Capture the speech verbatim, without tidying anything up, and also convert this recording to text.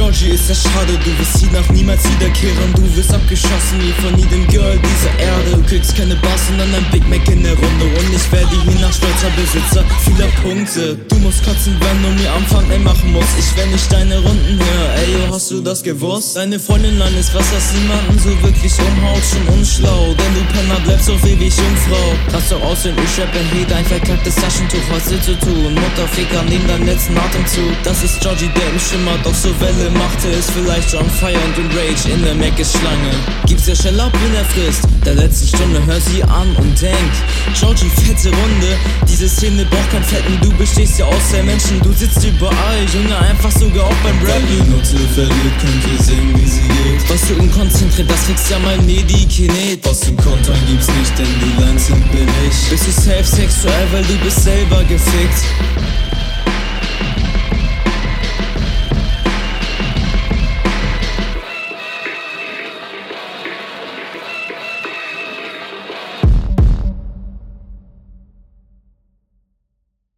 Georgie, ist das schade, du wirst hier nach niemals wiederkehren. Du wirst abgeschossen wie von jedem Girl dieser Erde. Du kriegst keine Bars, sondern ein Big Mac in der Runde. Und ich werde hier nach stolzer Besitzer vieler Punkte. Du musst kotzen, wenn du mir am Anfang ey machen musst. Ich wenn nicht deine Runden höre, ey yo, hast du das gewusst? Deine Freundin lang ist was, das niemanden so wirklich umhaut, schon unschlau. Denn du Penner bleibst so ewig Jungfrau. Krass doch aussehen, ich rappe Hate, ein verkacktes Taschentuch, was willst du tun? Mutterficker, nehm deinen letzten Atemzug. Das ist Georgie, der im Schimmer doch so Welle machte. Ist vielleicht on fire und in Rage in der Mac-Schlange. Gib's ja schnell ab, wenn er frisst. Der letzten Stunde hör sie an und denk: Georgie, fette Runde, diese Szene braucht kein Fetten. Du bestehst ja aus der Menschen, du sitzt überall, Junge, einfach sogar auch beim Rap. Weil die Note verliert, könnt ihr sehen, wie sie geht. Was du unkonzentriert, das fix ja mal Medikinet. Was zum Kontern gibt's nicht, denn die Lines sind billig. Bist du safe sexuell, weil du bist selber gefickt.